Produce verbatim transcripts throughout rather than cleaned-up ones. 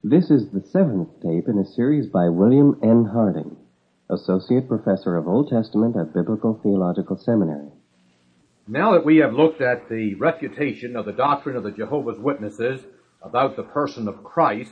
This is the seventh tape in a series by William N. Harding, Associate Professor of Old Testament at Biblical Theological Seminary. Now that we have looked at the refutation of the doctrine of the Jehovah's Witnesses about the person of Christ,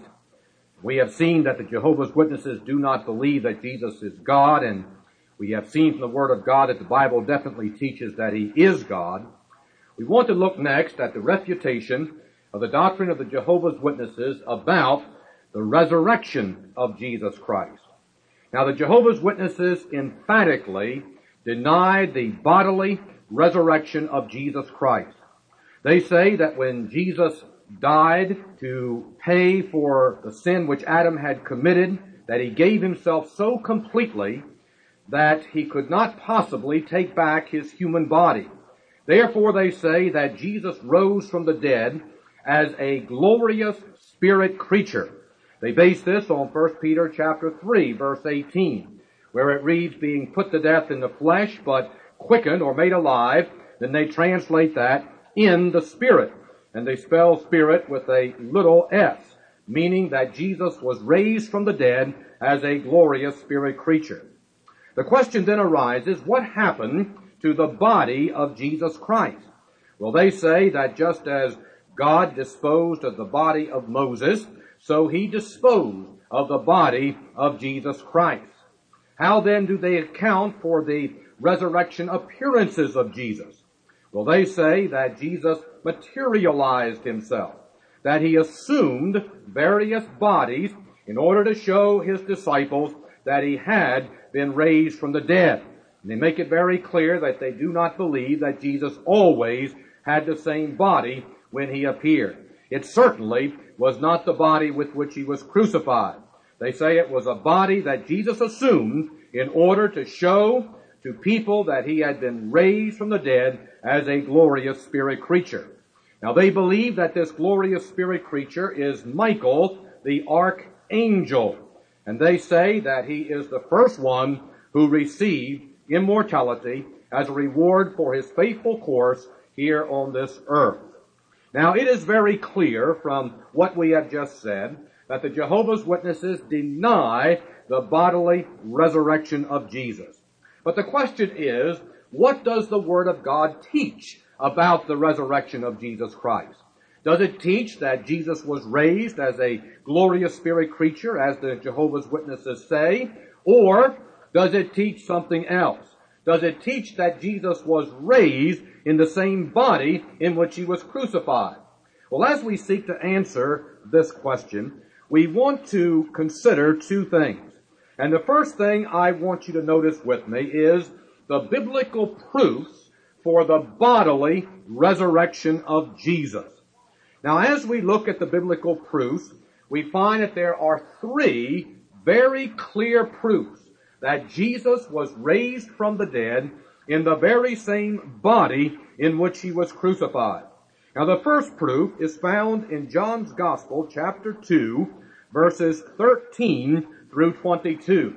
we have seen that the Jehovah's Witnesses do not believe that Jesus is God, and we have seen from the Word of God that the Bible definitely teaches that He is God. We want to look next at the refutation of the doctrine of the Jehovah's Witnesses about the resurrection of Jesus Christ. Now, the Jehovah's Witnesses emphatically deny the bodily resurrection of Jesus Christ. They say that when Jesus died to pay for the sin which Adam had committed, that He gave Himself so completely that He could not possibly take back His human body. Therefore, they say that Jesus rose from the dead as a glorious spirit creature. They base this on First Peter chapter three, verse eighteen, where it reads, being put to death in the flesh, but quickened or made alive. Then they translate that in the spirit. And they spell spirit with a little s, meaning that Jesus was raised from the dead as a glorious spirit creature. The question then arises, what happened to the body of Jesus Christ? Well, they say that just as God disposed of the body of Moses, so He disposed of the body of Jesus Christ. How then do they account for the resurrection appearances of Jesus? Well, they say that Jesus materialized Himself, that He assumed various bodies in order to show His disciples that He had been raised from the dead. And they make it very clear that they do not believe that Jesus always had the same body when He appeared. It certainly was not the body with which He was crucified. They say it was a body that Jesus assumed in order to show to people that He had been raised from the dead as a glorious spirit creature. Now, they believe that this glorious spirit creature is Michael, the archangel. And they say that he is the first one who received immortality as a reward for his faithful course here on this earth. Now, it is very clear from what we have just said that the Jehovah's Witnesses deny the bodily resurrection of Jesus. But the question is, what does the Word of God teach about the resurrection of Jesus Christ? Does it teach that Jesus was raised as a glorious spirit creature, as the Jehovah's Witnesses say? Or does it teach something else? Does it teach that Jesus was raised in the same body in which He was crucified? Well, as we seek to answer this question, we want to consider two things. And the first thing I want you to notice with me is the biblical proofs for the bodily resurrection of Jesus. Now, as we look at the biblical proofs, we find that there are three very clear proofs that Jesus was raised from the dead in the very same body in which He was crucified. Now, the first proof is found in John's Gospel, chapter two, verses thirteen through twenty-two.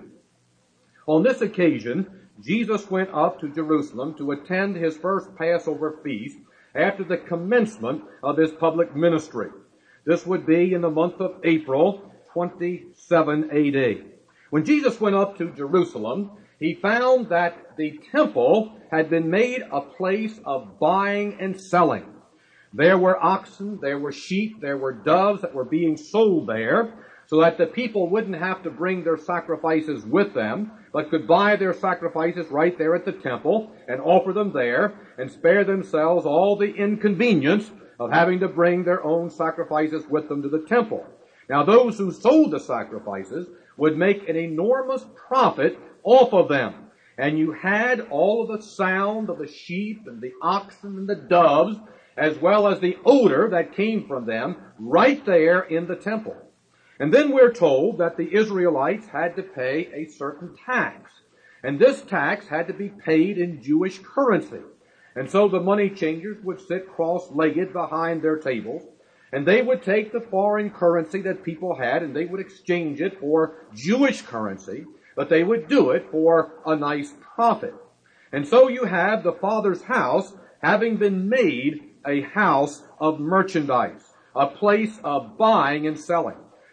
On this occasion, Jesus went up to Jerusalem to attend His first Passover feast after the commencement of His public ministry. This would be in the month of April, twenty-seven A D. When Jesus went up to Jerusalem, He found that the temple had been made a place of buying and selling. There were oxen, there were sheep, there were doves that were being sold there, so that the people wouldn't have to bring their sacrifices with them, but could buy their sacrifices right there at the temple and offer them there and spare themselves all the inconvenience of having to bring their own sacrifices with them to the temple. Now, those who sold the sacrifices would make an enormous profit off of them. And you had all of the sound of the sheep and the oxen and the doves, as well as the odor that came from them right there in the temple. And then we're told that the Israelites had to pay a certain tax. And this tax had to be paid in Jewish currency. And so the money changers would sit cross-legged behind their tables, and they would take the foreign currency that people had, and they would exchange it for Jewish currency, but they would do it for a nice profit. And so you have the Father's house having been made a house of merchandise, a place of buying and selling.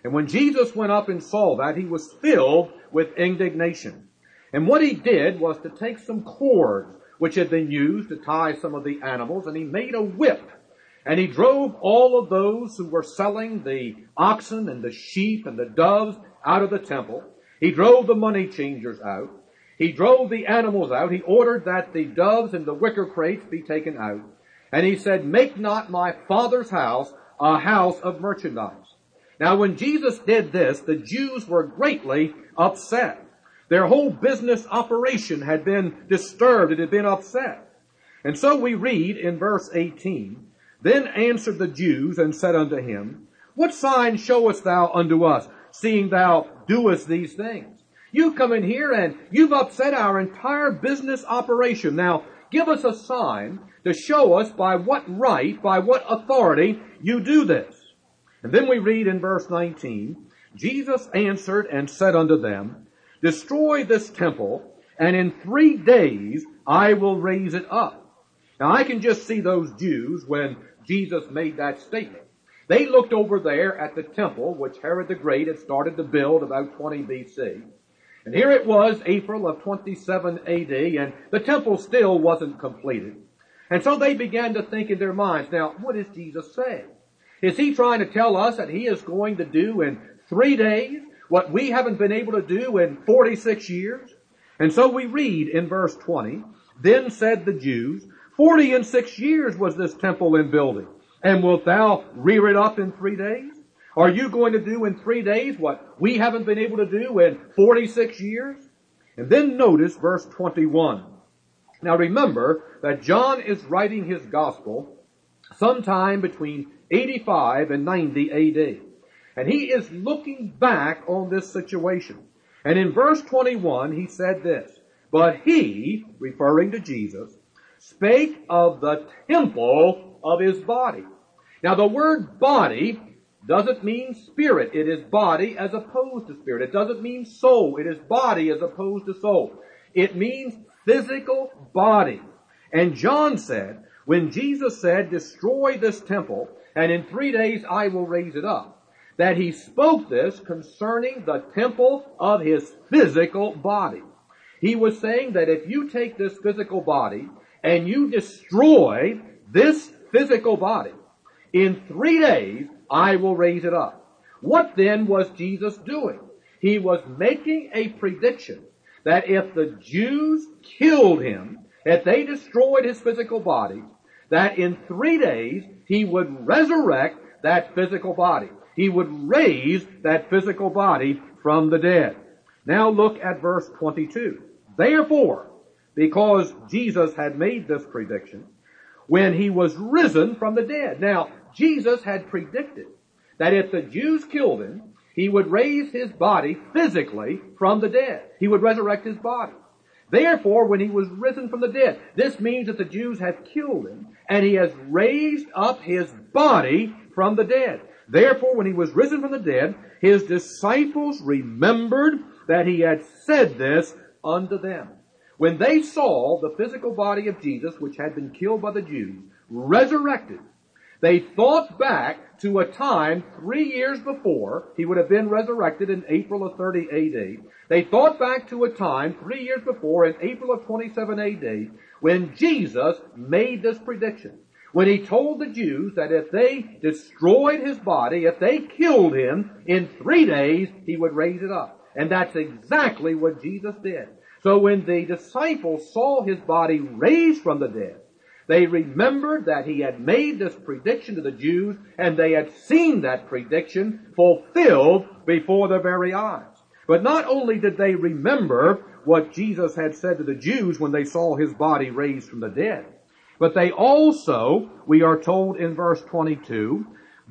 And when Jesus went up and saw that, he was filled with indignation. And what he did was to take some cords which had been used to tie some of the animals, and he made a whip. And he drove all of those who were selling the oxen and the sheep and the doves out of the temple. He drove the money changers out. He drove the animals out. He ordered that the doves and the wicker crates be taken out. And he said, "Make not my Father's house a house of merchandise." Now when Jesus did this, the Jews were greatly upset. Their whole business operation had been disturbed. It had been upset. And so we read in verse eighteen, "Then answered the Jews and said unto him, What sign showest thou unto us, seeing thou doest these things? You come in here and you've upset our entire business operation. Now give us a sign to show us by what right, by what authority you do this." And then we read in verse nineteen, "Jesus answered and said unto them, Destroy this temple, and in three days I will raise it up." Now I can just see those Jews when Jesus made that statement. They looked over there at the temple which Herod the Great had started to build about twenty B C. And here it was, April of twenty-seven A D, and the temple still wasn't completed. And so they began to think in their minds, now, what is Jesus saying? Is he trying to tell us that he is going to do in three days what we haven't been able to do in forty-six years? And so we read in verse twenty, "Then said the Jews, Forty and six years was this temple in building, and wilt thou rear it up in three days? Are you going to do in three days what we haven't been able to do in forty-six years? And then notice verse twenty-one. Now remember that John is writing his gospel sometime between eighty-five and ninety A D. And he is looking back on this situation. And in verse twenty-one he said this, "But he," referring to Jesus, "spake of the temple of his body." Now the word body doesn't mean spirit. It is body as opposed to spirit. It doesn't mean soul. It is body as opposed to soul. It means physical body. And John said, when Jesus said, "Destroy this temple, and in three days I will raise it up," that he spoke this concerning the temple of his physical body. He was saying that if you take this physical body and you destroy this physical body, in three days I will raise it up. What then was Jesus doing? He was making a prediction that if the Jews killed him, if they destroyed his physical body, that in three days he would resurrect that physical body. He would raise that physical body from the dead. Now look at verse twenty-two. "Therefore, because Jesus had made this prediction, when he was risen from the dead." Now, Jesus had predicted that if the Jews killed him, he would raise his body physically from the dead. He would resurrect his body. Therefore, when he was risen from the dead, this means that the Jews have killed him, and he has raised up his body from the dead. Therefore, when he was risen from the dead, his disciples remembered that he had said this unto them. When they saw the physical body of Jesus, which had been killed by the Jews, resurrected, they thought back to a time three years before. He would have been resurrected in April of thirty A D. They thought back to a time three years before in April of twenty-seven A D when Jesus made this prediction. When he told the Jews that if they destroyed his body, if they killed him, in three days he would raise it up. And that's exactly what Jesus did. So when the disciples saw his body raised from the dead, they remembered that he had made this prediction to the Jews, and they had seen that prediction fulfilled before their very eyes. But not only did they remember what Jesus had said to the Jews when they saw his body raised from the dead, but they also, we are told in verse twenty-two,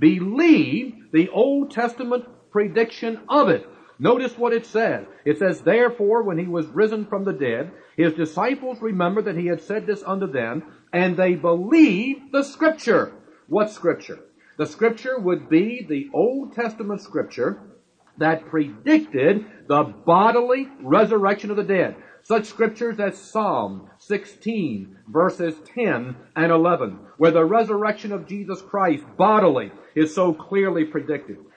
believed the Old Testament prediction of it. Notice what it says. It says, "Therefore, when he was risen from the dead, his disciples remembered that he had said this unto them, and they believed the Scripture." What Scripture? The Scripture would be the Old Testament Scripture that predicted the bodily resurrection of the dead. Such scriptures as Psalm sixteen, verses ten and eleven, where the resurrection of Jesus Christ bodily is so clearly predicted.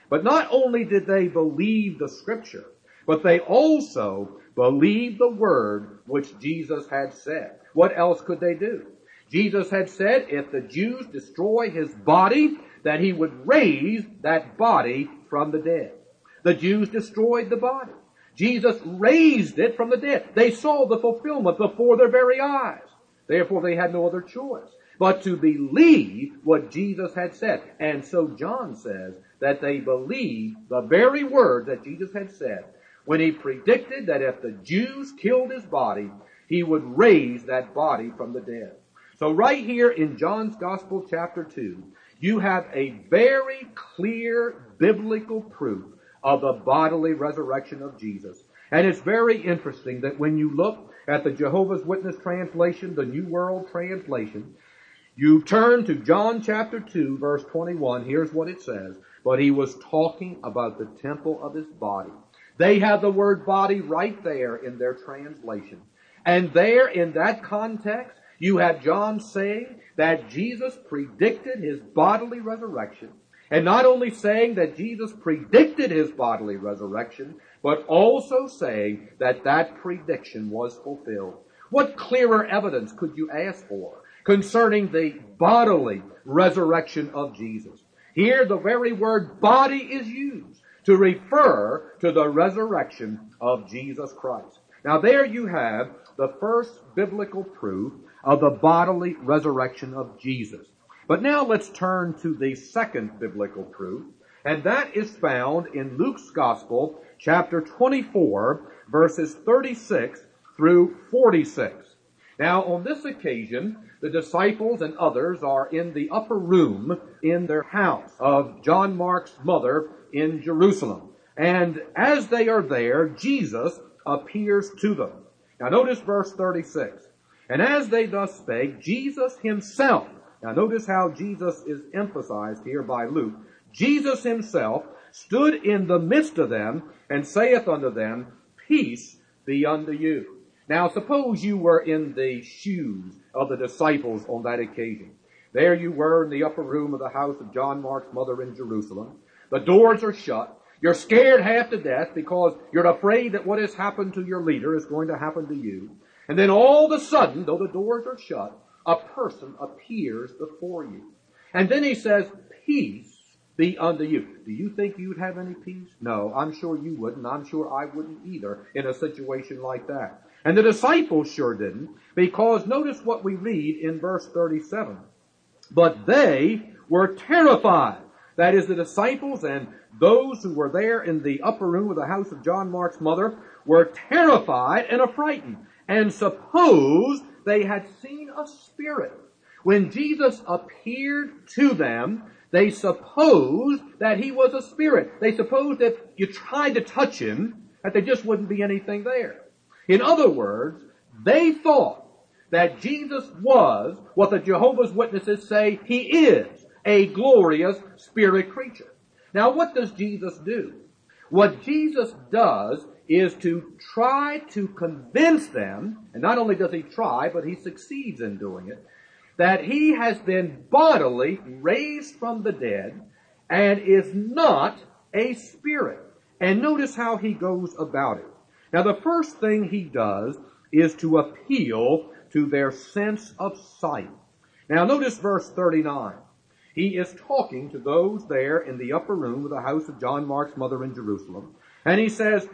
But not only did they believe the Scripture, but they also believed the word which Jesus had said. What else could they do? Jesus had said if the Jews destroy his body, that he would raise that body from the dead. The Jews destroyed the body. Jesus raised it from the dead. They saw the fulfillment before their very eyes. Therefore, they had no other choice but to believe what Jesus had said. And so John says that they believed the very word that Jesus had said when he predicted that if the Jews killed his body, he would raise that body from the dead. So right here in John's Gospel, chapter two, you have a very clear biblical proof of the bodily resurrection of Jesus. And it's very interesting that when you look at the Jehovah's Witness translation, the New World Translation, you turn to John chapter two, verse twenty-one. Here's what it says. But he was talking about the temple of his body. They have the word body right there in their translation. And there in that context, you have John saying that Jesus predicted his bodily resurrection. And not only saying that Jesus predicted his bodily resurrection, but also saying that that prediction was fulfilled. What clearer evidence could you ask for concerning the bodily resurrection of Jesus? Here the very word body is used to refer to the resurrection of Jesus Christ. Now there you have the first biblical proof of the bodily resurrection of Jesus. But now let's turn to the second biblical proof, and that is found in Luke's Gospel, chapter twenty-four, verses thirty-six through forty-six. Now on this occasion, the disciples and others are in the upper room in their house of John Mark's mother in Jerusalem. And as they are there, Jesus appears to them. Now notice verse thirty-six. And as they thus spake, Jesus himself, now notice how Jesus is emphasized here by Luke, Jesus himself stood in the midst of them and saith unto them, Peace be unto you. Now suppose you were in the shoes of the disciples on that occasion. There you were in the upper room of the house of John Mark's mother in Jerusalem. The doors are shut. You're scared half to death because you're afraid that what has happened to your leader is going to happen to you. And then all of a sudden, though the doors are shut, a person appears before you. And then he says, Peace be unto you. Do you think you'd have any peace? No, I'm sure you wouldn't. I'm sure I wouldn't either in a situation like that. And the disciples sure didn't, because notice what we read in verse thirty-seven. But they were terrified. That is, the disciples and those who were there in the upper room of the house of John Mark's mother were terrified and affrighted, and supposed they had seen a spirit. When Jesus appeared to them, they supposed that he was a spirit. They supposed that you tried to touch him, that there just wouldn't be anything there. In other words, they thought that Jesus was what the Jehovah's Witnesses say he is, a glorious spirit creature. Now what does Jesus do? What Jesus does is to try to convince them, and not only does he try, but he succeeds in doing it, that he has been bodily raised from the dead and is not a spirit. And notice how he goes about it. Now the first thing he does is to appeal to their sense of sight. Now notice verse thirty-nine. He is talking to those there in the upper room of the house of John Mark's mother in Jerusalem. And he says,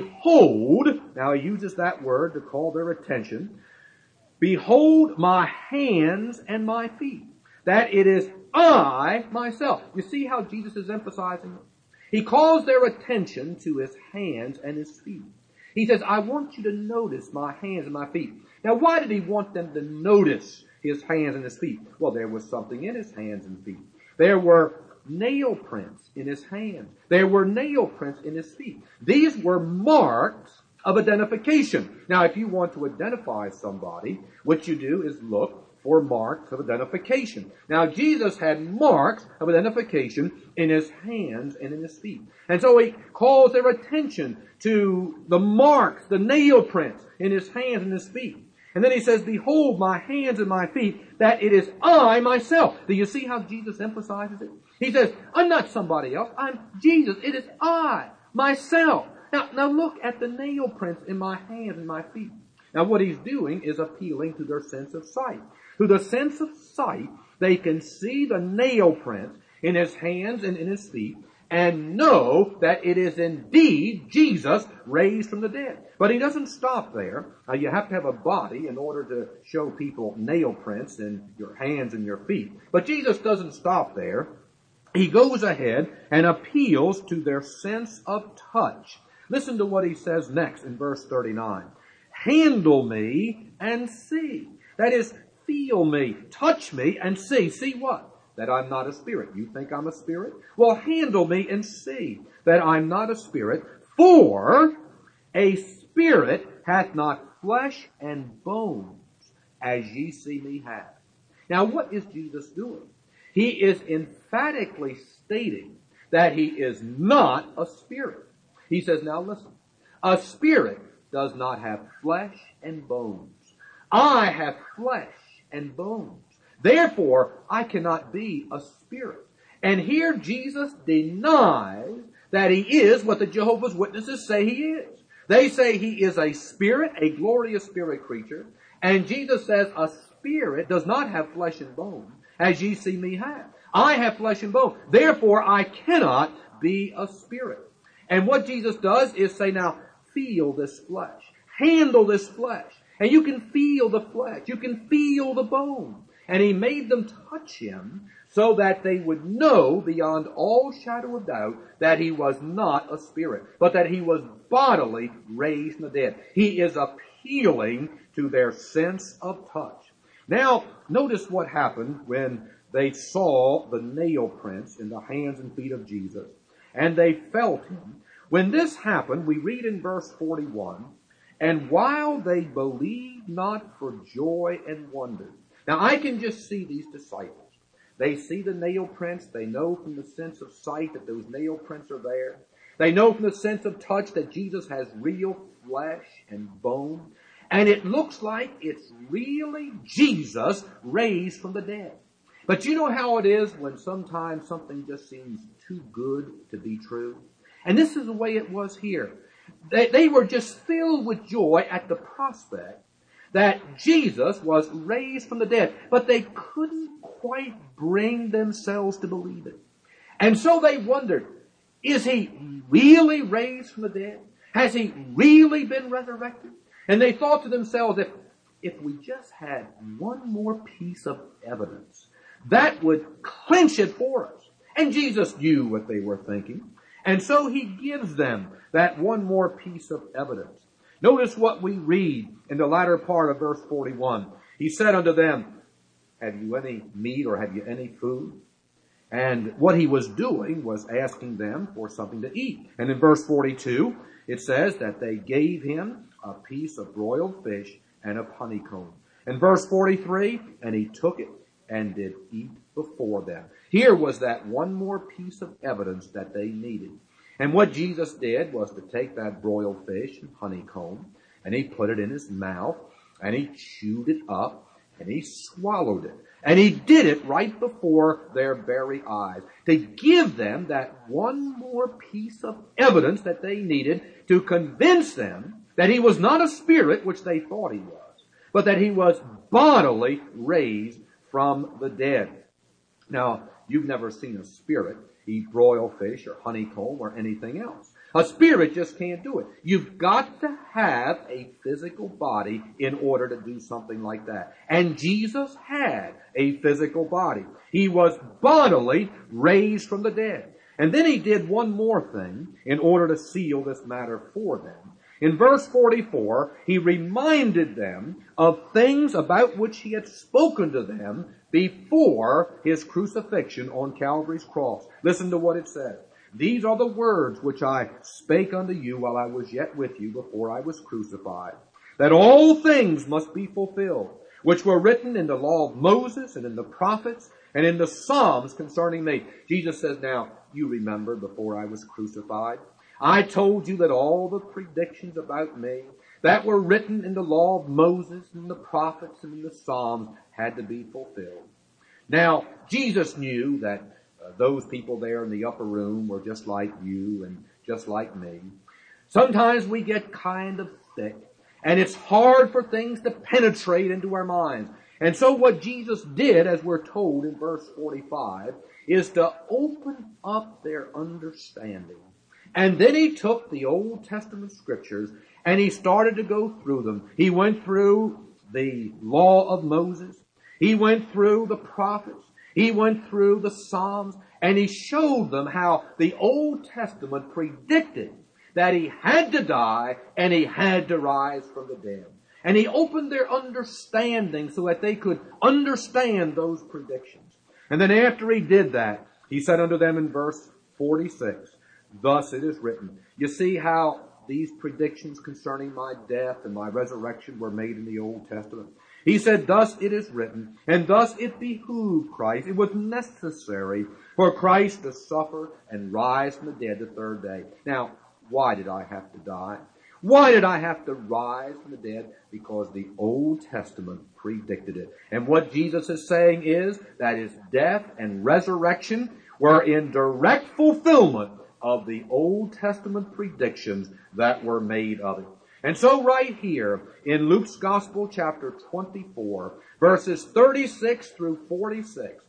Behold, now he uses that word to call their attention, Behold my hands and my feet, that it is I myself. You see how Jesus is emphasizing it? He calls their attention to his hands and his feet. He says, I want you to notice my hands and my feet. Now why did he want them to notice his hands and his feet? Well, there was something in his hands and feet. There were nail prints in his hands. There were nail prints in his feet. These were marks of identification. Now, if you want to identify somebody, what you do is look for marks of identification. Now, Jesus had marks of identification in his hands and in his feet. And so he calls their attention to the marks, the nail prints in his hands and his feet. And then he says, behold my hands and my feet, that it is I myself. Do you see how Jesus emphasizes it? He says, I'm not somebody else. I'm Jesus. It is I, myself. Now, now look at the nail prints in my hands and my feet. Now what he's doing is appealing to their sense of sight. To the sense of sight, they can see the nail print in his hands and in his feet and know that it is indeed Jesus raised from the dead. But he doesn't stop there. Now you have to have a body in order to show people nail prints in your hands and your feet. But Jesus doesn't stop there. He goes ahead and appeals to their sense of touch. Listen to what he says next in verse thirty-nine. Handle me and see. That is, feel me, touch me and see. See what? That I'm not a spirit. You think I'm a spirit? Well, handle me and see that I'm not a spirit. For a spirit hath not flesh and bones, as ye see me have. Now, what is Jesus doing? He is emphatically stating that he is not a spirit. He says, now listen, a spirit does not have flesh and bones. I have flesh and bones. Therefore, I cannot be a spirit. And here Jesus denies that he is what the Jehovah's Witnesses say he is. They say he is a spirit, a glorious spirit creature. And Jesus says a spirit does not have flesh and bone, as ye see me have. I have flesh and bone. Therefore, I cannot be a spirit. And what Jesus does is say, now, feel this flesh. Handle this flesh. And you can feel the flesh. You can feel the bone. And he made them touch him so that they would know beyond all shadow of doubt that he was not a spirit, but that he was bodily raised from the dead. He is appealing to their sense of touch. Now, notice what happened when they saw the nail prints in the hands and feet of Jesus, and they felt him. When this happened, we read in verse forty-one, and while they believed not for joy and wonder. Now, I can just see these disciples. They see the nail prints. They know from the sense of sight that those nail prints are there. They know from the sense of touch that Jesus has real flesh and bone. And it looks like it's really Jesus raised from the dead. But you know how it is when sometimes something just seems too good to be true? And this is the way it was here. They, they were just filled with joy at the prospect that Jesus was raised from the dead, but they couldn't quite bring themselves to believe it. And so they wondered, is he really raised from the dead? Has he really been resurrected? And they thought to themselves, if, if we just had one more piece of evidence, that would clinch it for us. And Jesus knew what they were thinking. And so he gives them that one more piece of evidence. Notice what we read in the latter part of verse forty-one. He said unto them, have you any meat or have you any food? And what he was doing was asking them for something to eat. And in verse forty-two, it says that they gave him a piece of broiled fish and of honeycomb. In verse forty-three, and he took it and did eat before them. Here was that one more piece of evidence that they needed. And what Jesus did was to take that broiled fish and honeycomb, and he put it in his mouth, and he chewed it up, and he swallowed it. And he did it right before their very eyes to give them that one more piece of evidence that they needed to convince them that he was not a spirit, which they thought he was, but that he was bodily raised from the dead. Now, you've never seen a spirit eat broiled fish or honeycomb or anything else. A spirit just can't do it. You've got to have a physical body in order to do something like that. And Jesus had a physical body. He was bodily raised from the dead. And then he did one more thing in order to seal this matter for them. In verse forty-four, he reminded them of things about which he had spoken to them before his crucifixion on Calvary's cross. Listen to what it says. These are the words which I spake unto you while I was yet with you before I was crucified, that all things must be fulfilled, which were written in the law of Moses and in the prophets and in the Psalms concerning me. Jesus says, now, you remember before I was crucified, I told you that all the predictions about me, that were written in the law of Moses and the prophets and in the Psalms had to be fulfilled. Now, Jesus knew that uh, those people there in the upper room were just like you and just like me. Sometimes we get kind of thick, and it's hard for things to penetrate into our minds. And so what Jesus did, as we're told in verse forty-five, is to open up their understanding. And then he took the Old Testament scriptures and he started to go through them. He went through the law of Moses. He went through the prophets. He went through the Psalms. And he showed them how the Old Testament predicted that he had to die and he had to rise from the dead. And he opened their understanding so that they could understand those predictions. And then after he did that, he said unto them in verse forty-six, thus it is written. You see how these predictions concerning my death and my resurrection were made in the Old Testament? He said, thus it is written, and thus it behooved Christ. It was necessary for Christ to suffer and rise from the dead the third day. Now, why did I have to die? Why did I have to rise from the dead? Because the Old Testament predicted it. And what Jesus is saying is that his death and resurrection were in direct fulfillment of the Old Testament predictions that were made of it. And so right here in Luke's Gospel chapter twenty-four, verses thirty-six through forty-six,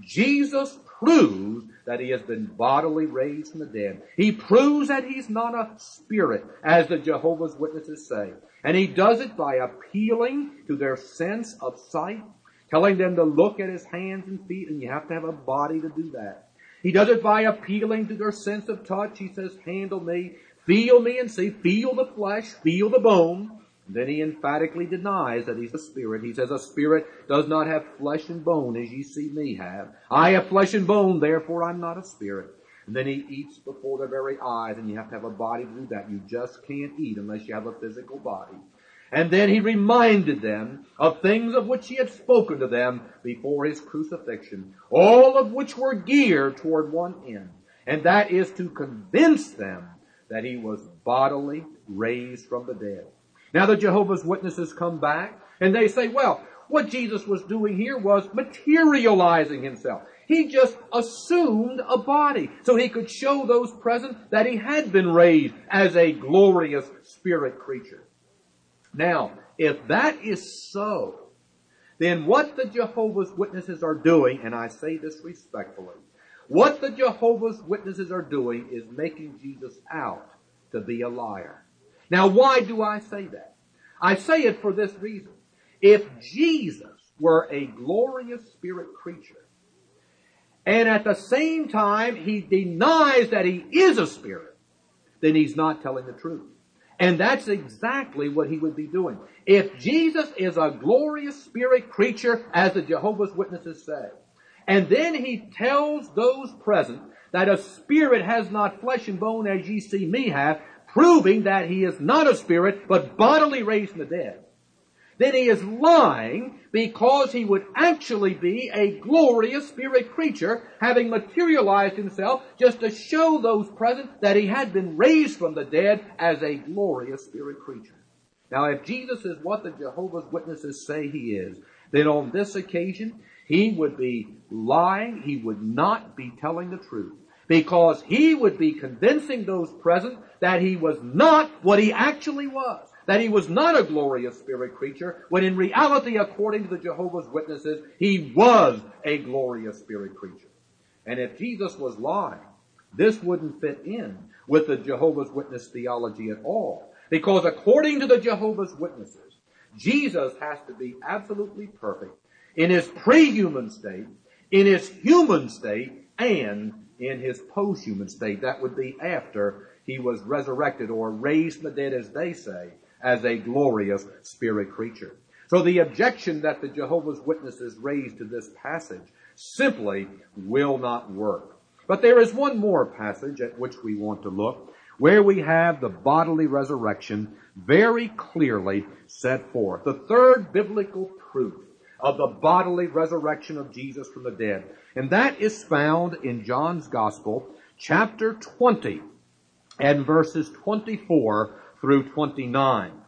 Jesus proves that he has been bodily raised from the dead. He proves that he's not a spirit, as the Jehovah's Witnesses say. And he does it by appealing to their sense of sight, telling them to look at his hands and feet, and you have to have a body to do that. He does it by appealing to their sense of touch. He says, handle me, feel me and see, feel the flesh, feel the bone. And then he emphatically denies that he's a spirit. He says, a spirit does not have flesh and bone as ye see me have. I have flesh and bone, therefore I'm not a spirit. And then he eats before their very eyes, and you have to have a body to do that. You just can't eat unless you have a physical body. And then he reminded them of things of which he had spoken to them before his crucifixion, all of which were geared toward one end, and that is to convince them that he was bodily raised from the dead. Now the Jehovah's Witnesses come back, and they say, well, what Jesus was doing here was materializing himself. He just assumed a body so he could show those present that he had been raised as a glorious spirit creature. Now, if that is so, then what the Jehovah's Witnesses are doing, and I say this respectfully, what the Jehovah's Witnesses are doing is making Jesus out to be a liar. Now, why do I say that? I say it for this reason. If Jesus were a glorious spirit creature, and at the same time he denies that he is a spirit, then he's not telling the truth. And that's exactly what he would be doing. If Jesus is a glorious spirit creature, as the Jehovah's Witnesses say, and then he tells those present that a spirit has not flesh and bone as ye see me have, proving that he is not a spirit, but bodily raised from the dead, then he is lying, because he would actually be a glorious spirit creature, having materialized himself just to show those present that he had been raised from the dead as a glorious spirit creature. Now, if Jesus is what the Jehovah's Witnesses say he is, then on this occasion, he would be lying. He would not be telling the truth, because he would be convincing those present that he was not what he actually was, that he was not a glorious spirit creature, when in reality, according to the Jehovah's Witnesses, he was a glorious spirit creature. And if Jesus was lying, this wouldn't fit in with the Jehovah's Witness theology at all, because according to the Jehovah's Witnesses, Jesus has to be absolutely perfect in his pre-human state, in his human state, and in his post-human state. That would be after he was resurrected or raised from the dead, as they say, as a glorious spirit creature. So the objection that the Jehovah's Witnesses raised to this passage simply will not work. But there is one more passage at which we want to look, where we have the bodily resurrection very clearly set forth. The third biblical proof of the bodily resurrection of Jesus from the dead. And that is found in John's Gospel, chapter twenty, and verses twenty-four through twenty-nine.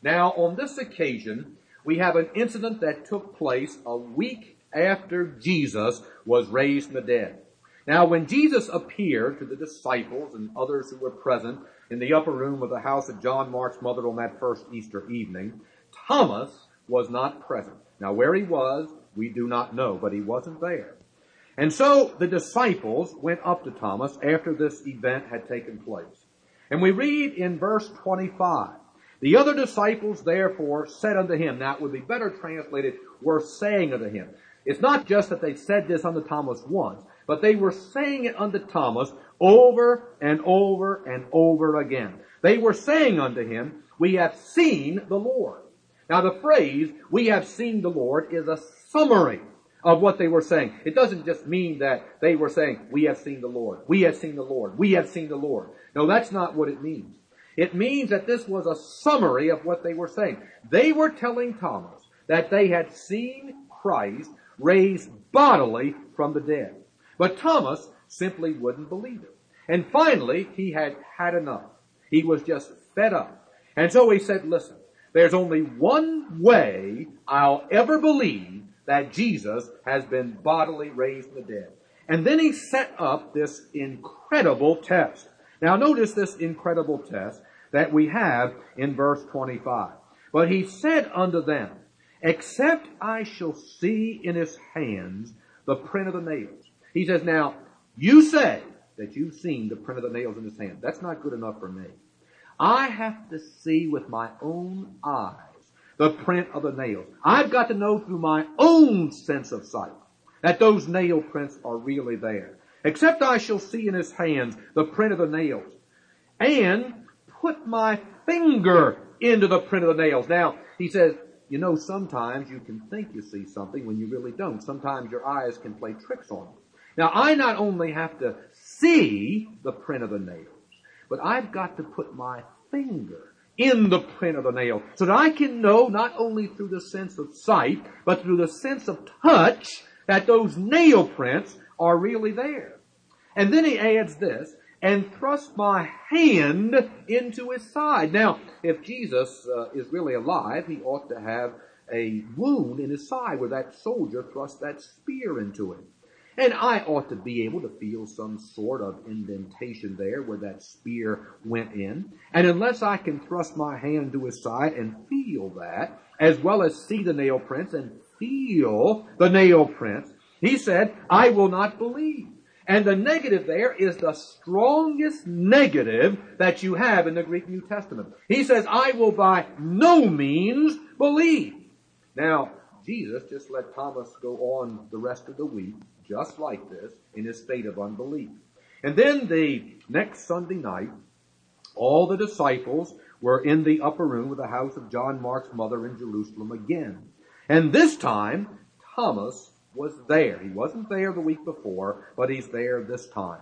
Now, on this occasion, we have an incident that took place a week after Jesus was raised from the dead. Now, when Jesus appeared to the disciples and others who were present in the upper room of the house of John Mark's mother on that first Easter evening, Thomas was not present. Now, where he was, we do not know, but he wasn't there. And so the disciples went up to Thomas after this event had taken place. And we read in verse twenty-five, the other disciples therefore said unto him, now it would be better translated, were saying unto him. It's not just that they said this unto Thomas once, but they were saying it unto Thomas over and over and over again. They were saying unto him, we have seen the Lord. Now the phrase, we have seen the Lord, is a summary of what they were saying. It doesn't just mean that they were saying, we have seen the Lord, we have seen the Lord, we have seen the Lord. No, that's not what it means. It means that this was a summary of what they were saying. They were telling Thomas that they had seen Christ raised bodily from the dead. But Thomas simply wouldn't believe it. And finally, he had had enough. He was just fed up. And so he said, listen, there's only one way I'll ever believe that Jesus has been bodily raised from the dead. And then he set up this incredible test. Now notice this incredible test that we have in verse twenty-five. But he said unto them, except I shall see in his hands the print of the nails. He says, now, you say that you've seen the print of the nails in his hand. That's not good enough for me. I have to see with my own eyes the print of the nails. I've got to know through my own sense of sight that those nail prints are really there. Except I shall see in his hands the print of the nails, and put my finger into the print of the nails. Now, he says, you know, sometimes you can think you see something when you really don't. Sometimes your eyes can play tricks on you. Now, I not only have to see the print of the nails, but I've got to put my finger in the print of the nail so that I can know not only through the sense of sight, but through the sense of touch that those nail prints are really there. And then he adds this, and thrust my hand into his side. Now, if Jesus uh, is really alive, he ought to have a wound in his side where that soldier thrust that spear into him. And I ought to be able to feel some sort of indentation there where that spear went in. And unless I can thrust my hand to his side and feel that, as well as see the nail prints and feel the nail prints, he said, I will not believe. And the negative there is the strongest negative that you have in the Greek New Testament. He says, I will by no means believe. Now, Jesus just let Thomas go on the rest of the week, just like this, in his state of unbelief. And then the next Sunday night, all the disciples were in the upper room of the house of John Mark's mother in Jerusalem again. And this time, Thomas was there. He wasn't there the week before, but he's there this time.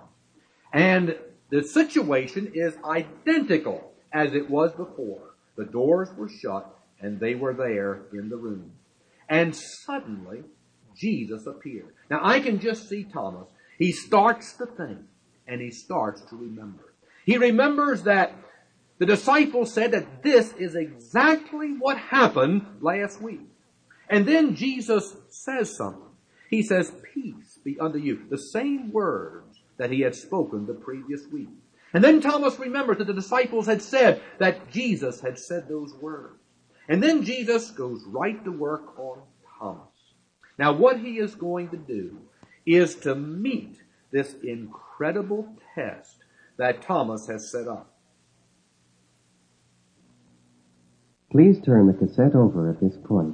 And the situation is identical as it was before. The doors were shut, and they were there in the room. And suddenly, Jesus appeared. Now, I can just see Thomas. He starts to think, and he starts to remember. He remembers that the disciples said that this is exactly what happened last week. And then Jesus says something. He says, peace be unto you. The same words that he had spoken the previous week. And then Thomas remembered that the disciples had said that Jesus had said those words. And then Jesus goes right to work on Thomas. Now what he is going to do is to meet this incredible test that Thomas has set up. Please turn the cassette over at this point.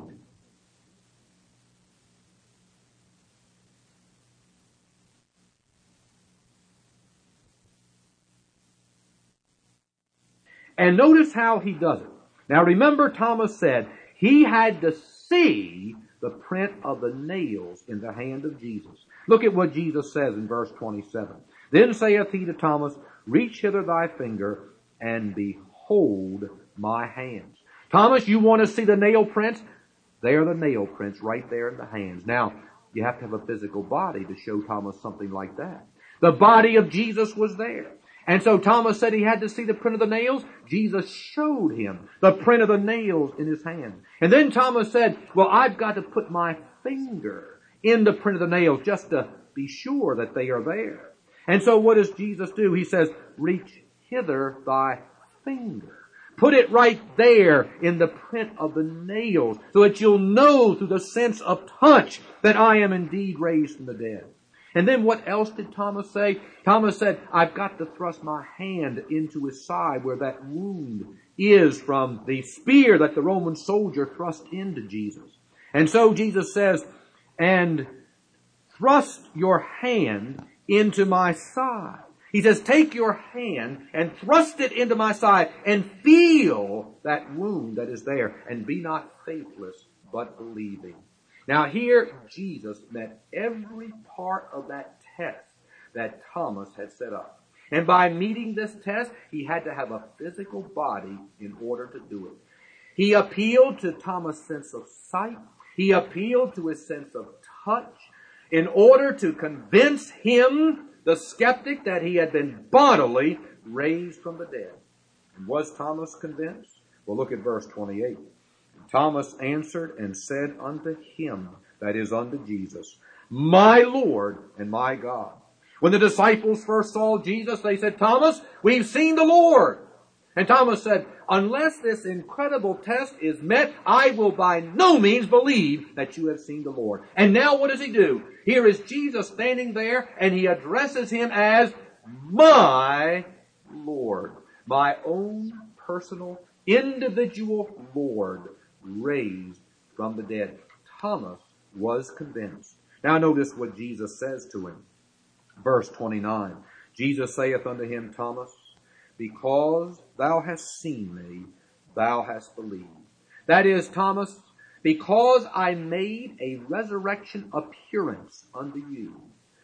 And notice how he does it. Now remember, Thomas said he had to see the print of the nails in the hand of Jesus. Look at what Jesus says in verse twenty-seven. Then saith he to Thomas, reach hither thy finger, and behold my hands. Thomas, you want to see the nail prints? They are the nail prints right there in the hands. Now, you have to have a physical body to show Thomas something like that. The body of Jesus was there. And so Thomas said he had to see the print of the nails. Jesus showed him the print of the nails in his hand. And then Thomas said, well, I've got to put my finger in the print of the nails just to be sure that they are there. And so what does Jesus do? He says, reach hither thy finger. Put it right there in the print of the nails so that you'll know through the sense of touch that I am indeed raised from the dead. And then what else did Thomas say? Thomas said, I've got to thrust my hand into his side where that wound is from the spear that the Roman soldier thrust into Jesus. And so Jesus says, and thrust your hand into my side. He says, take your hand and thrust it into my side and feel that wound that is there, and be not faithless, but believing. Now here, Jesus met every part of that test that Thomas had set up. And by meeting this test, he had to have a physical body in order to do it. He appealed to Thomas' sense of sight. He appealed to his sense of touch in order to convince him, the skeptic, that he had been bodily raised from the dead. And was Thomas convinced? Well, look at verse twenty-eight. Thomas answered and said unto him, that is unto Jesus, my Lord and my God. When the disciples first saw Jesus, they said, Thomas, we've seen the Lord. And Thomas said, unless this incredible test is met, I will by no means believe that you have seen the Lord. And now what does he do? Here is Jesus standing there, and he addresses him as my Lord, my own personal, individual Lord, raised from the dead. Thomas was convinced. Now notice what Jesus says to him. Verse twenty-nine. Jesus saith unto him, Thomas, because thou hast seen me, thou hast believed. That is, Thomas, because I made a resurrection appearance unto you,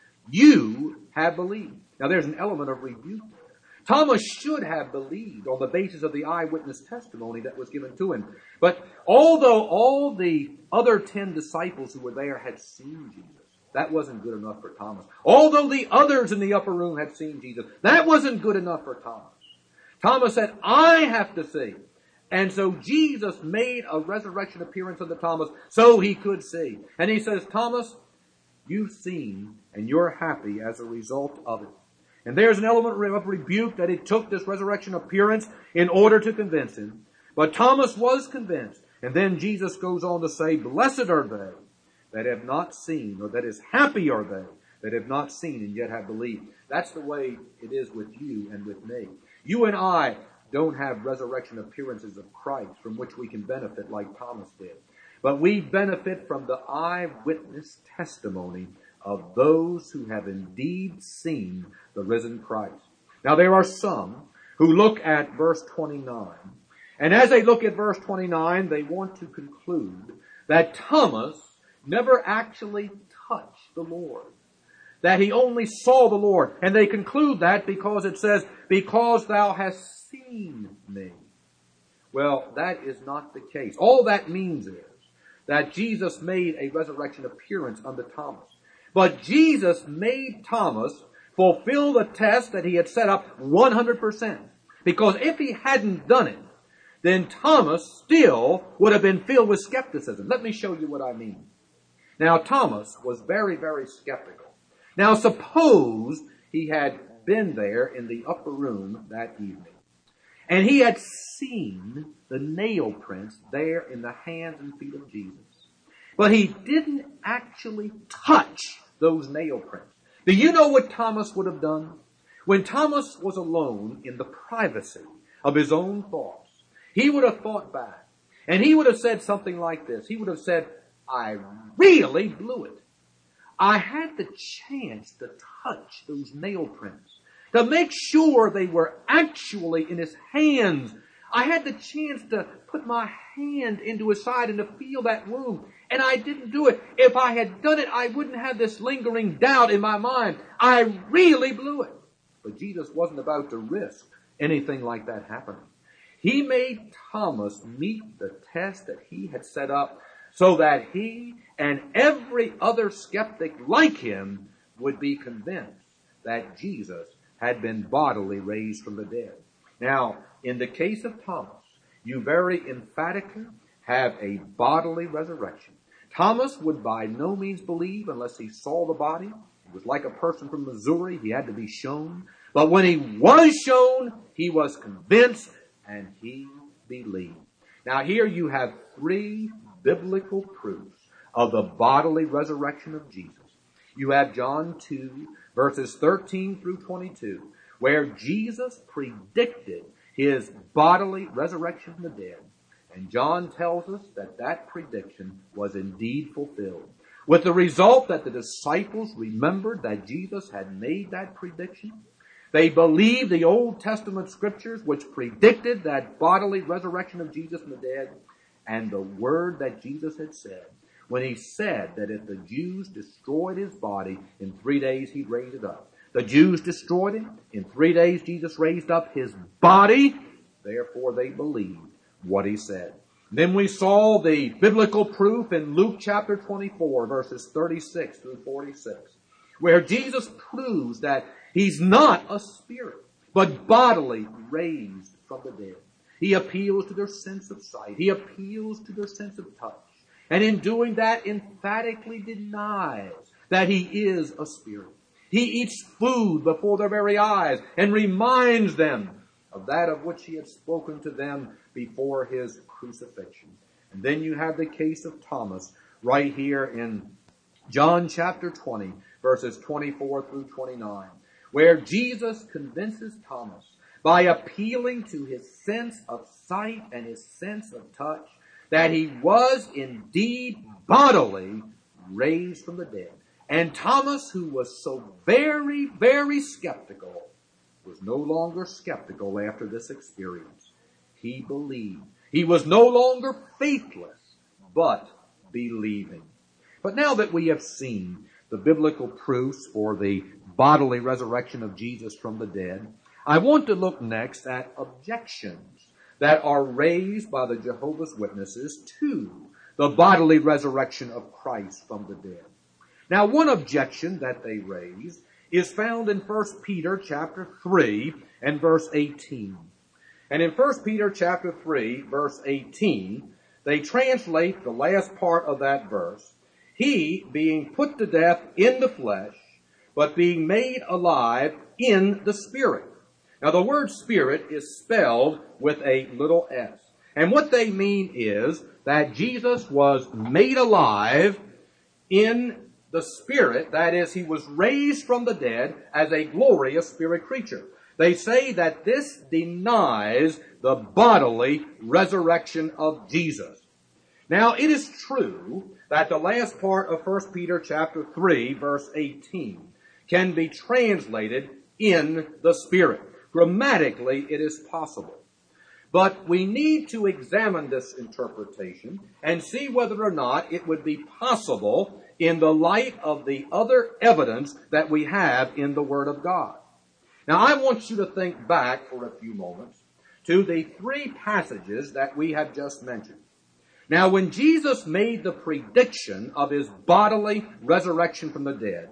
you have believed. Now there's an element of rebuke there. Thomas should have believed on the basis of the eyewitness testimony that was given to him. But although all the other ten disciples who were there had seen Jesus, that wasn't good enough for Thomas. Although the others in the upper room had seen Jesus, that wasn't good enough for Thomas. Thomas said, I have to see. And so Jesus made a resurrection appearance unto Thomas so he could see. And he says, Thomas, you've seen and you're happy as a result of it. And there's an element of rebuke that it took this resurrection appearance in order to convince him. But Thomas was convinced. And then Jesus goes on to say, blessed are they that have not seen, or that is happy are they that have not seen and yet have believed. That's the way it is with you and with me. You and I don't have resurrection appearances of Christ from which we can benefit like Thomas did. But we benefit from the eyewitness testimony of those who have indeed seen the risen Christ. Now there are some who look at verse twenty-nine, and as they look at verse twenty-nine, they want to conclude that Thomas never actually touched the Lord, that he only saw the Lord. And they conclude that because it says, because thou hast seen me. Well, that is not the case. All that means is that Jesus made a resurrection appearance unto Thomas. But Jesus made Thomas fulfill the test that he had set up one hundred percent. Because if he hadn't done it, then Thomas still would have been filled with skepticism. Let me show you what I mean. Now, Thomas was very, very skeptical. Now, suppose he had been there in the upper room that evening, and he had seen the nail prints there in the hands and feet of Jesus. But he didn't actually touch those nail prints. Do you know what Thomas would have done? When Thomas was alone in the privacy of his own thoughts, he would have thought back, and he would have said something like this. He would have said, I really blew it. I had the chance to touch those nail prints, to make sure they were actually in his hands. I had the chance to put my hand into his side and to feel that wound, and I didn't do it. If I had done it, I wouldn't have this lingering doubt in my mind. I really blew it. But Jesus wasn't about to risk anything like that happening. He made Thomas meet the test that he had set up so that he and every other skeptic like him would be convinced that Jesus had been bodily raised from the dead. Now, in the case of Thomas, you very emphatically have a bodily resurrection. Thomas would by no means believe unless he saw the body. He was like a person from Missouri. He had to be shown. But when he was shown, he was convinced and he believed. Now here you have three biblical proofs of the bodily resurrection of Jesus. You have John two, verses thirteen through twenty-two, where Jesus predicted his bodily resurrection from the dead. And John tells us that that prediction was indeed fulfilled, with the result that the disciples remembered that Jesus had made that prediction. They believed the Old Testament scriptures which predicted that bodily resurrection of Jesus from the dead, and the word that Jesus had said when he said that if the Jews destroyed his body, in three days he'd raise it up. The Jews destroyed him. In three days Jesus raised up his body. Therefore they believed what he said. Then we saw the biblical proof in Luke chapter twenty-four, verses thirty-six through forty-six, where Jesus proves that he's not a spirit, but bodily raised from the dead. He appeals to their sense of sight. He appeals to their sense of touch. And in doing that, emphatically denies that he is a spirit. He eats food before their very eyes and reminds them of that of which he had spoken to them before his crucifixion. And then you have the case of Thomas right here in John chapter twenty, verses twenty-four through twenty-nine, where Jesus convinces Thomas by appealing to his sense of sight and his sense of touch that he was indeed bodily raised from the dead. And Thomas, who was so very, very skeptical, was no longer skeptical after this experience. He believed. He was no longer faithless, but believing. But now that we have seen the biblical proofs for the bodily resurrection of Jesus from the dead, I want to look next at objections that are raised by the Jehovah's Witnesses to the bodily resurrection of Christ from the dead. Now, one objection that they raise is found in First Peter chapter three and verse eighteen. And in First Peter chapter three, verse eighteen, they translate the last part of that verse, he being put to death in the flesh, but being made alive in the spirit. Now, the word spirit is spelled with a little s. And what they mean is that Jesus was made alive in the spirit, that is, he was raised from the dead as a glorious spirit creature. They say that this denies the bodily resurrection of Jesus. Now, it is true that the last part of First Peter chapter three, verse eighteen, can be translated in the spirit. Grammatically, it is possible. But we need to examine this interpretation and see whether or not it would be possible in the light of the other evidence that we have in the Word of God. Now, I want you to think back for a few moments to the three passages that we have just mentioned. Now, when Jesus made the prediction of his bodily resurrection from the dead,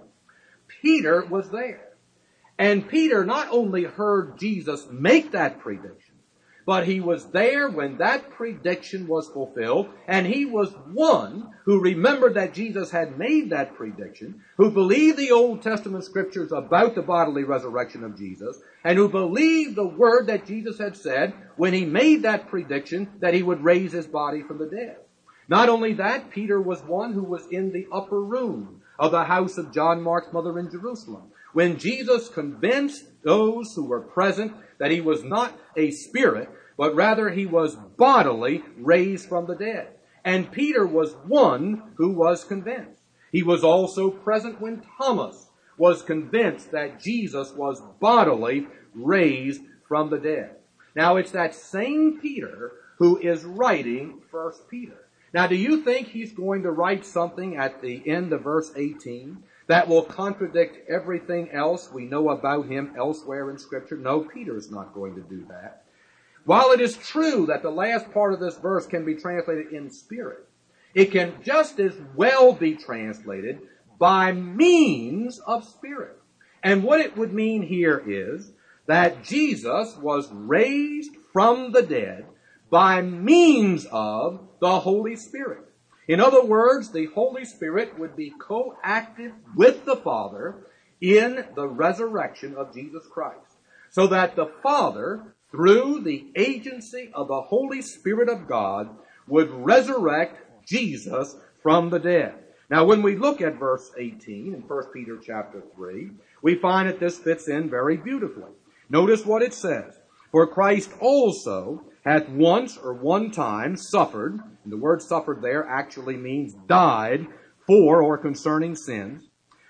Peter was there. And Peter not only heard Jesus make that prediction, but he was there when that prediction was fulfilled, and he was one who remembered that Jesus had made that prediction, who believed the Old Testament scriptures about the bodily resurrection of Jesus, and who believed the word that Jesus had said when he made that prediction that he would raise his body from the dead. Not only that, Peter was one who was in the upper room of the house of John Mark's mother in Jerusalem, when Jesus convinced those who were present that he was not a spirit, but rather he was bodily raised from the dead. And Peter was one who was convinced. He was also present when Thomas was convinced that Jesus was bodily raised from the dead. Now, it's that same Peter who is writing First Peter. Now, do you think he's going to write something at the end of verse eighteen that will contradict everything else we know about him elsewhere in Scripture? No, Peter is not going to do that. While it is true that the last part of this verse can be translated in spirit, it can just as well be translated by means of spirit. And what it would mean here is that Jesus was raised from the dead by means of the Holy Spirit. In other words, the Holy Spirit would be co-active with the Father in the resurrection of Jesus Christ, so that the Father, through the agency of the Holy Spirit of God, would resurrect Jesus from the dead. Now, when we look at verse eighteen in First Peter chapter three, we find that this fits in very beautifully. Notice what it says. For Christ also hath once or one time suffered, and the word suffered there actually means died for or concerning sins,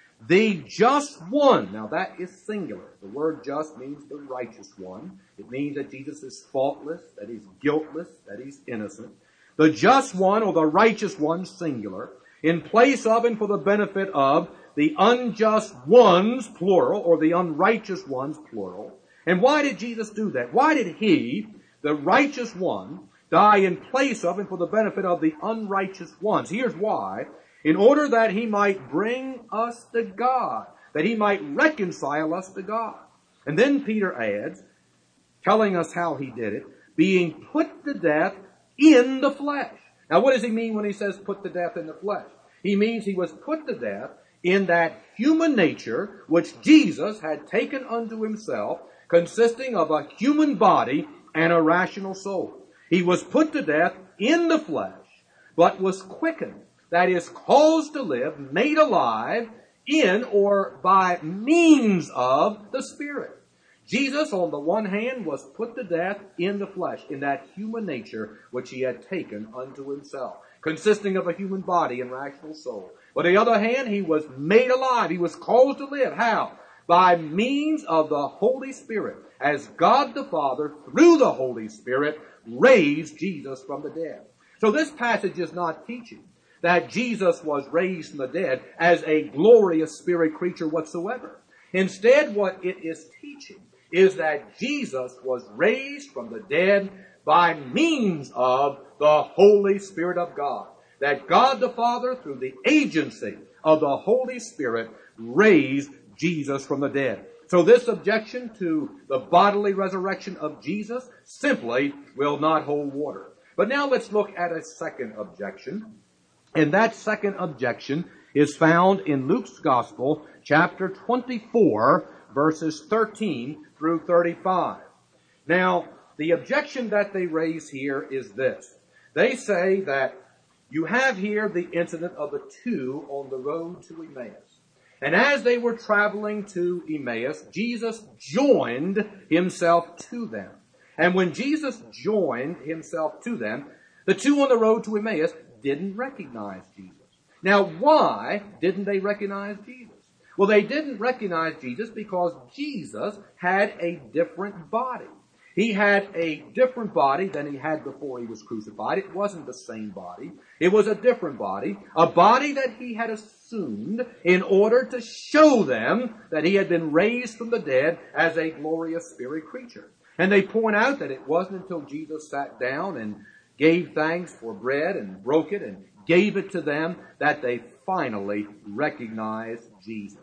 the just one. Now that is singular. The word just means the righteous one. It means that Jesus is faultless, that he's guiltless, that he's innocent. The just one, or the righteous one, singular, in place of and for the benefit of the unjust ones, plural, or the unrighteous ones, plural. And why did Jesus do that? Why did he, the righteous one, die in place of and for the benefit of the unrighteous ones? Here's why. In order that he might bring us to God, that he might reconcile us to God. And then Peter adds, telling us how he did it, being put to death in the flesh. Now what does he mean when he says put to death in the flesh? He means he was put to death in that human nature which Jesus had taken unto himself, consisting of a human body and a rational soul. He was put to death in the flesh, but was quickened, that is, caused to live, made alive in or by means of the Spirit. Jesus, on the one hand, was put to death in the flesh, in that human nature which he had taken unto himself, consisting of a human body and rational soul. But on the other hand, he was made alive. He was caused to live. How? By means of the Holy Spirit, as God the Father, through the Holy Spirit, raised Jesus from the dead. So this passage is not teaching that Jesus was raised from the dead as a glorious spirit creature whatsoever. Instead, what it is teaching is that Jesus was raised from the dead by means of the Holy Spirit of God. That God the Father, through the agency of the Holy Spirit, raised Jesus from the dead. So this objection to the bodily resurrection of Jesus simply will not hold water. But now let's look at a second objection. And that second objection is found in Luke's Gospel, chapter twenty-four, verses thirteen through thirty-five. Now, the objection that they raise here is this. They say that you have here the incident of the two on the road to Emmaus. And as they were traveling to Emmaus, Jesus joined himself to them. And when Jesus joined himself to them, the two on the road to Emmaus didn't recognize Jesus. Now, why didn't they recognize Jesus? Well, they didn't recognize Jesus because Jesus had a different body. He had a different body than he had before he was crucified. It wasn't the same body. It was a different body, a body that he had assumed in order to show them that he had been raised from the dead as a glorious spirit creature. And they point out that it wasn't until Jesus sat down and gave thanks for bread and broke it and gave it to them that they finally recognized Jesus.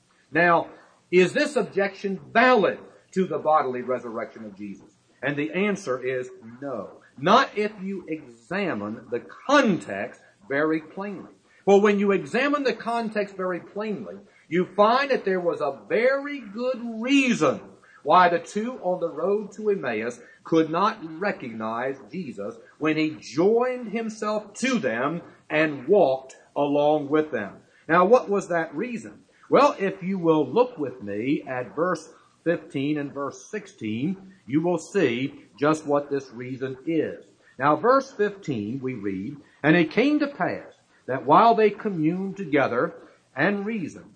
Now, is this objection valid to the bodily resurrection of Jesus? And the answer is no. Not if you examine the context very plainly. For when you examine the context very plainly, you find that there was a very good reason why the two on the road to Emmaus could not recognize Jesus when he joined himself to them and walked along with them. Now, what was that reason? Well, if you will look with me at verse fifteen and verse sixteen, you will see just what this reason is. Now, verse fifteen, we read, And it came to pass that while they communed together and reasoned,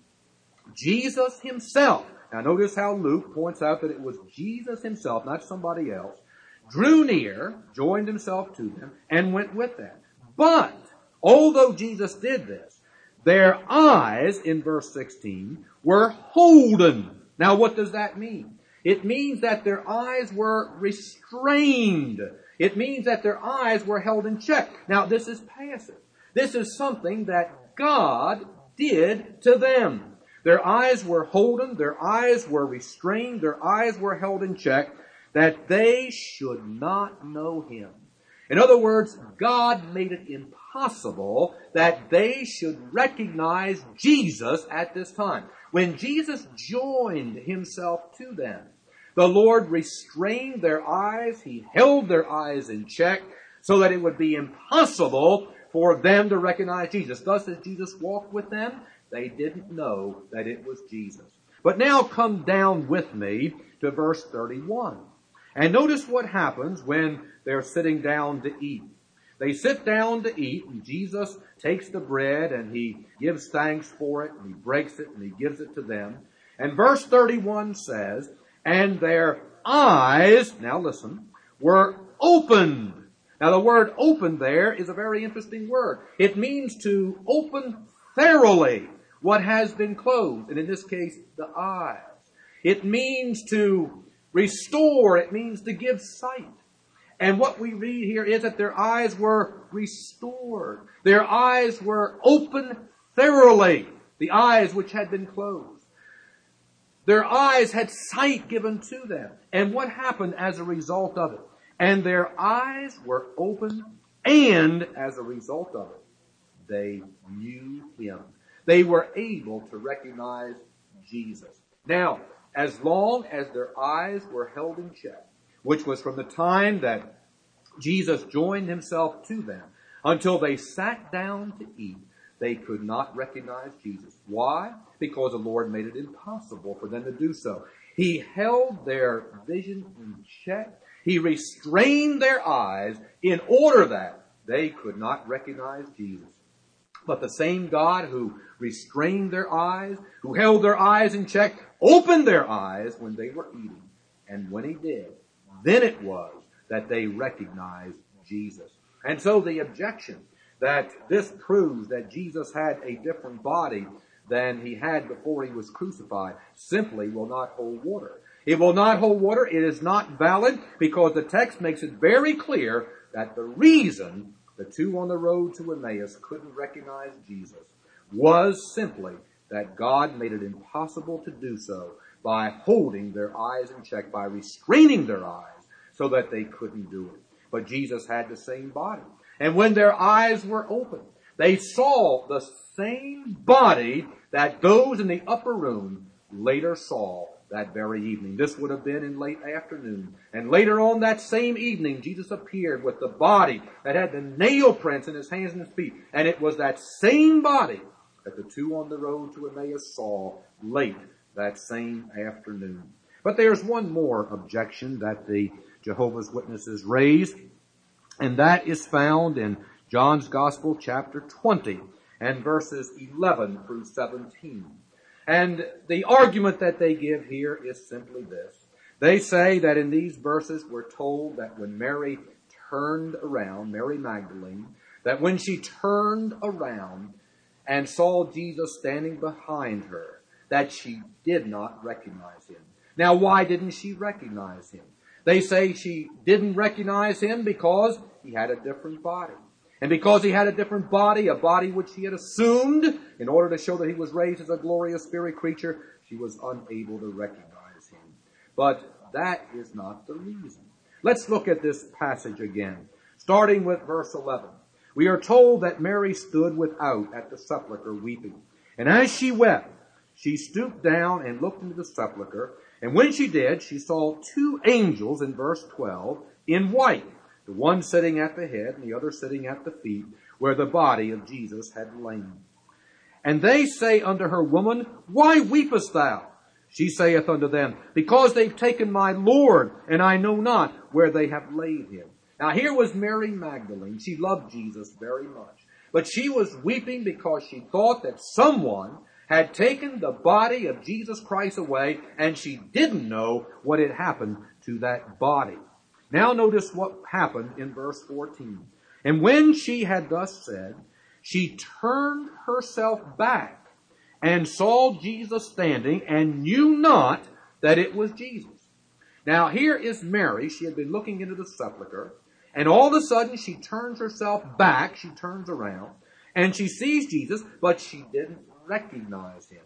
Jesus himself, now notice how Luke points out that it was Jesus himself, not somebody else, drew near, joined himself to them, and went with them. But, although Jesus did this, their eyes, in verse sixteen, were holden. Now, what does that mean? It means that their eyes were restrained. It means that their eyes were held in check. Now, this is passive. This is something that God did to them. Their eyes were holden, their eyes were restrained, their eyes were held in check, that they should not know him. In other words, God made it impossible that they should recognize Jesus at this time. When Jesus joined himself to them, the Lord restrained their eyes. He held their eyes in check so that it would be impossible for them to recognize Jesus. Thus, as Jesus walked with them, they didn't know that it was Jesus. But now come down with me to verse thirty-one. And notice what happens when they're sitting down to eat. They sit down to eat, and Jesus takes the bread, and he gives thanks for it, and he breaks it, and he gives it to them. And verse thirty-one says, and their eyes, now listen, were opened. Now the word open there is a very interesting word. It means to open thoroughly what has been closed, and in this case, the eyes. It means to restore. It means to give sight. And what we read here is that their eyes were restored. Their eyes were opened thoroughly. The eyes which had been closed. Their eyes had sight given to them. And what happened as a result of it? And their eyes were opened, and as a result of it, they knew him. They were able to recognize Jesus. Now, as long as their eyes were held in check, which was from the time that Jesus joined himself to them until they sat down to eat, they could not recognize Jesus. Why? Because the Lord made it impossible for them to do so. He held their vision in check. He restrained their eyes in order that they could not recognize Jesus. But the same God who restrained their eyes, who held their eyes in check, opened their eyes when they were eating. And when he did, then it was that they recognized Jesus. And so the objection that this proves that Jesus had a different body than he had before he was crucified simply will not hold water. It will not hold water. It is not valid because the text makes it very clear that the reason the two on the road to Emmaus couldn't recognize Jesus was simply that God made it impossible to do so by holding their eyes in check, by restraining their eyes so that they couldn't do it. But Jesus had the same body. And when their eyes were opened, they saw the same body that those in the upper room later saw that very evening. This would have been in late afternoon. And later on that same evening, Jesus appeared with the body that had the nail prints in his hands and his feet. And it was that same body that the two on the road to Emmaus saw late that same afternoon. But there's one more objection that the Jehovah's Witnesses raised, and that is found in John's Gospel, chapter twenty, and verses eleven through seventeen. And the argument that they give here is simply this. They say that in these verses we're told that when Mary turned around, Mary Magdalene, that when she turned around and saw Jesus standing behind her, that she did not recognize him. Now, why didn't she recognize him? They say she didn't recognize him because he had a different body. And because he had a different body, a body which he had assumed in order to show that he was raised as a glorious spirit creature, she was unable to recognize him. But that is not the reason. Let's look at this passage again, starting with verse eleven. We are told that Mary stood without at the sepulchre weeping. And as she wept, she stooped down and looked into the sepulchre. And when she did, she saw two angels in verse twelve in white, the one sitting at the head and the other sitting at the feet, where the body of Jesus had lain. And they say unto her, Woman, why weepest thou? She saith unto them, Because they've taken my Lord, and I know not where they have laid him. Now here was Mary Magdalene. She loved Jesus very much. But she was weeping because she thought that someone had taken the body of Jesus Christ away, and she didn't know what had happened to that body. Now notice what happened in verse fourteen. And when she had thus said, she turned herself back and saw Jesus standing and knew not that it was Jesus. Now here is Mary. She had been looking into the sepulchre, and all of a sudden she turns herself back. She turns around and she sees Jesus, but she didn't recognize him.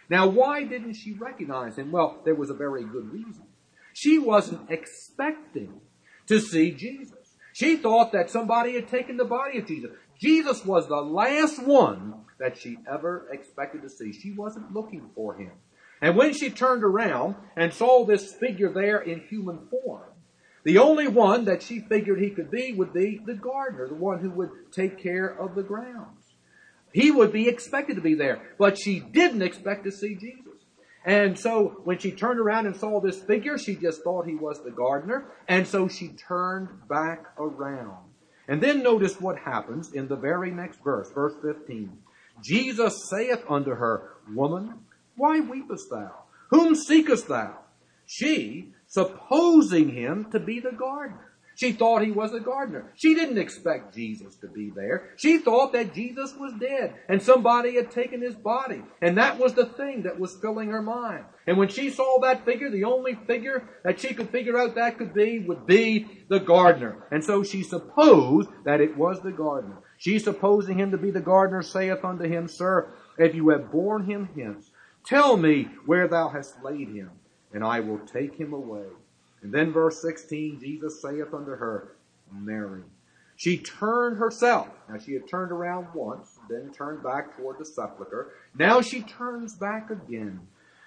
Now, why didn't she recognize him? Well, there was a very good reason. She wasn't expecting to see Jesus. She thought that somebody had taken the body of Jesus. Jesus was the last one that she ever expected to see. She wasn't looking for him. And when she turned around and saw this figure there in human form, the only one that she figured he could be would be the gardener, the one who would take care of the grounds. He would be expected to be there, but she didn't expect to see Jesus. And so when she turned around and saw this figure, she just thought he was the gardener, and so she turned back around. And then notice what happens in the very next verse, verse fifteen. Jesus saith unto her, Woman, why weepest thou? Whom seekest thou? She, supposing him to be the gardener. She thought he was the gardener. She didn't expect Jesus to be there. She thought that Jesus was dead and somebody had taken his body. And that was the thing that was filling her mind. And when she saw that figure, the only figure that she could figure out that could be would be the gardener. And so she supposed that it was the gardener. She, supposing him to be the gardener, saith unto him, Sir, if you have borne him hence, tell me where thou hast laid him, and I will take him away. And then verse sixteen, Jesus saith unto her, Mary. She turned herself. Now she had turned around once, then turned back toward the sepulchre. Now she turns back again.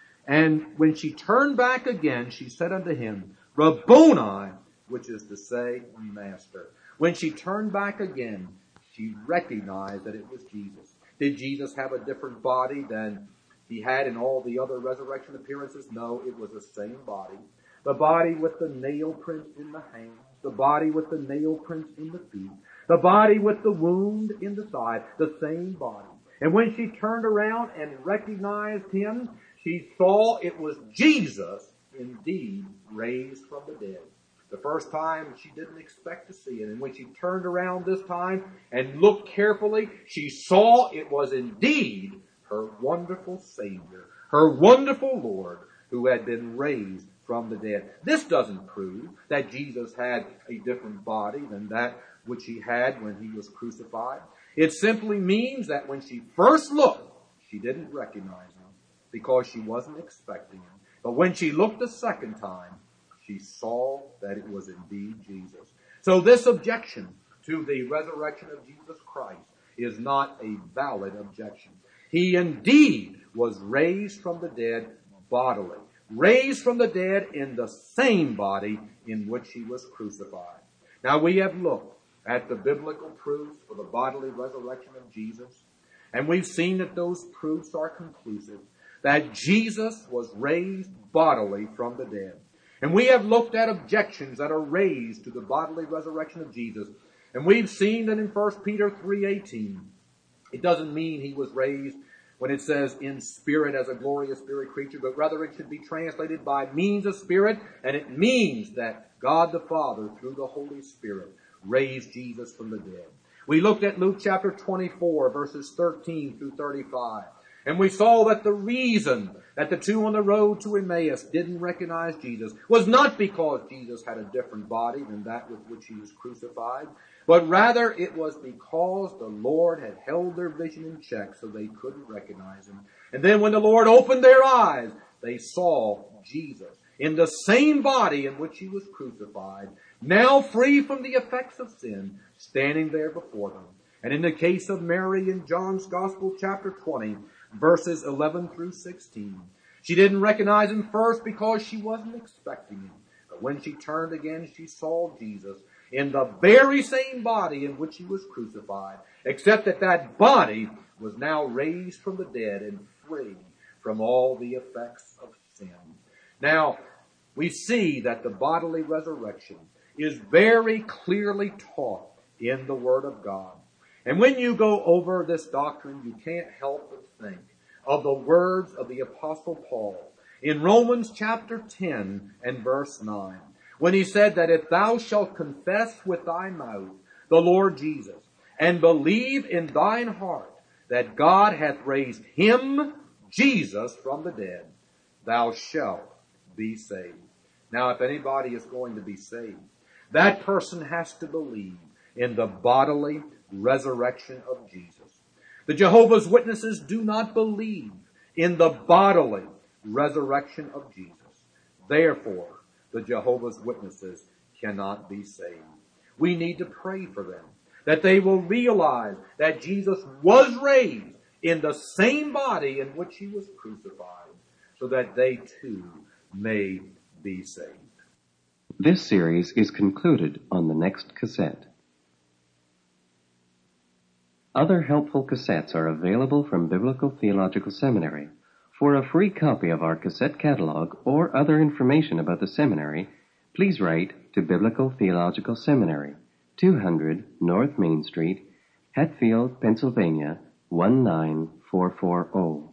And when she turned back again, she said unto him, Rabboni, which is to say, Master. When she turned back again, she recognized that it was Jesus. Did Jesus have a different body than he had in all the other resurrection appearances? No, it was the same body. The body with the nail prints in the hands, the body with the nail prints in the feet, the body with the wound in the side, the same body. And when she turned around and recognized him, she saw it was Jesus indeed raised from the dead. The first time she didn't expect to see it. And when she turned around this time and looked carefully, she saw it was indeed her wonderful Savior, her wonderful Lord, who had been raised from the dead. This doesn't prove that Jesus had a different body than that which he had when he was crucified. It simply means that when she first looked, she didn't recognize him because she wasn't expecting him. But when she looked the second time, she saw that it was indeed Jesus. So this objection to the resurrection of Jesus Christ is not a valid objection. He indeed was raised from the dead bodily. Raised from the dead in the same body in which he was crucified. Now we have looked at the biblical proofs for the bodily resurrection of Jesus, and we've seen that those proofs are conclusive, that Jesus was raised bodily from the dead. And we have looked at objections that are raised to the bodily resurrection of Jesus, and we've seen that in First Peter three eighteen, it doesn't mean he was raised when it says in spirit as a glorious spirit creature, but rather it should be translated by means of spirit, and it means that God the Father, through the Holy Spirit, raised Jesus from the dead. We looked at Luke chapter twenty-four, verses thirteen through thirty-five, and we saw that the reason that the two on the road to Emmaus didn't recognize Jesus was not because Jesus had a different body than that with which he was crucified, but rather it was because the Lord had held their vision in check so they couldn't recognize him. And then when the Lord opened their eyes, they saw Jesus in the same body in which he was crucified, now free from the effects of sin, standing there before them. And in the case of Mary in John's Gospel, chapter twenty, verses eleven through sixteen, she didn't recognize him first because she wasn't expecting him. But when she turned again, she saw Jesus in the very same body in which he was crucified, except that that body was now raised from the dead and free from all the effects of sin. Now, we see that the bodily resurrection is very clearly taught in the Word of God. And when you go over this doctrine, you can't help but think of the words of the Apostle Paul in Romans chapter ten and verse nine. When he said that if thou shalt confess with thy mouth the Lord Jesus, and believe in thine heart that God hath raised him, Jesus, from the dead, thou shalt be saved. Now, if anybody is going to be saved, that person has to believe in the bodily resurrection of Jesus. The Jehovah's Witnesses do not believe in the bodily resurrection of Jesus. Therefore, the Jehovah's Witnesses cannot be saved. We need to pray for them, that they will realize that Jesus was raised in the same body in which he was crucified, so that they too may be saved. This series is concluded on the next cassette. Other helpful cassettes are available from Biblical Theological Seminary. For a free copy of our cassette catalog or other information about the seminary, please write to Biblical Theological Seminary, two hundred North Main Street, Hatfield, Pennsylvania, one nine four four zero.